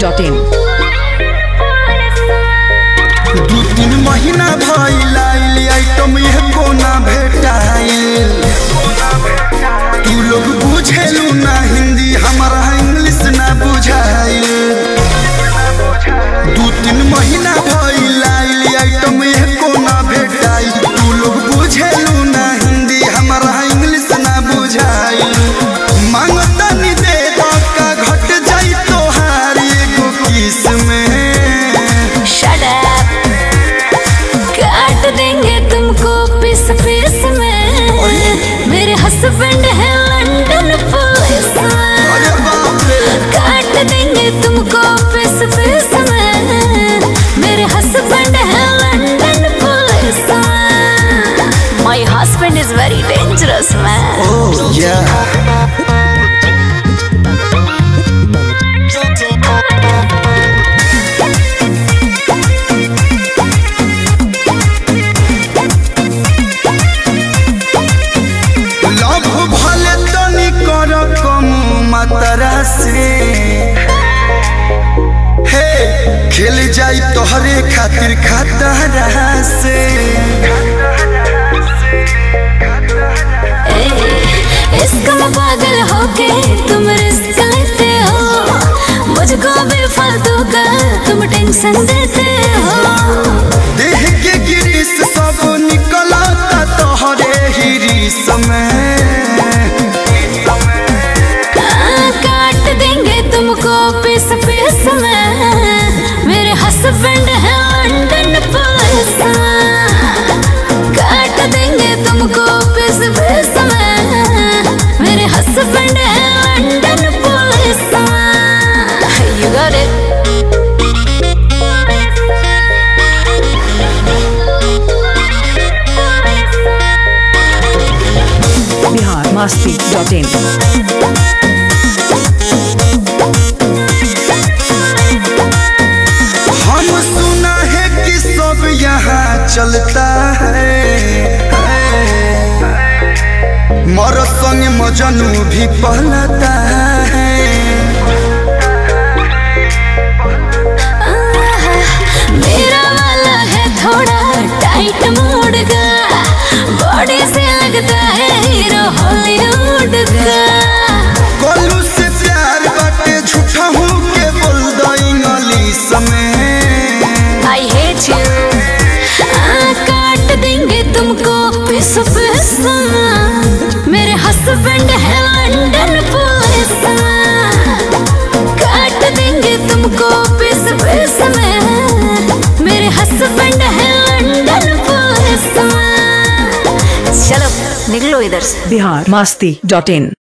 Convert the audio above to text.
biharmasti.in। 2-3 महीना भइल आइटम ये कोना भेटाइल। तू लोग बुझेलू ना हिंदी हमारा इंग्लिश ना बुझाइल। 2-3 महीना भइल आइटम ये कोना भेटाइल। तू लोग बुझेलू ना हिंदी हमारा इंग्लिश ना बुझाइल। मांगता नि दे दो का घट जाई तोहार एगो किस में। Shut up, काट देंगे तुमको पीस पीस में। मेरे हस्बैंड है लंदन पुलिस में। काट देंगे तुमको पीस पीस में। मेरे हस्बैंड है लंदन पुलिस में। My husband is very dangerous man। Oh yeah। मात्रा से हे खेल जाई तोहरे खातिर खतरा से। इश्क में पागल होके तुम रिस्क लेते हो। मुझको बेफालतू का तुम टेंशन देते हो। देह के गिरिस सब निकला तोहरे ही रिस में। तुमको पीस पीस में। मेरे हस्बैंड है लंदन पुलिस में। काट देंगे तुमको पीस पीस में। मेरे हस्बैंड है लंदन पुलिस में। You got it। biharmasti.in। यहाँ चलता है मरद संग मजनू भी पहलता है। मेरा वाला है थोड़ा टाइट मूड का। बॉडी से लगता है हीरो हॉलीवुड का। कोलू से प्यार बाटे झूठा हूँ के बोल दो इंग्लिश में। I hate you। काट देंगे तुमको पीस पीस में। मेरे हस्बैंड है लंदन पुलिस में। काट देंगे तुमको पीस पीस में। मेरे हस्बैंड है लंदन पुलिस में। चलो निकलो इधर से। biharmasti.in।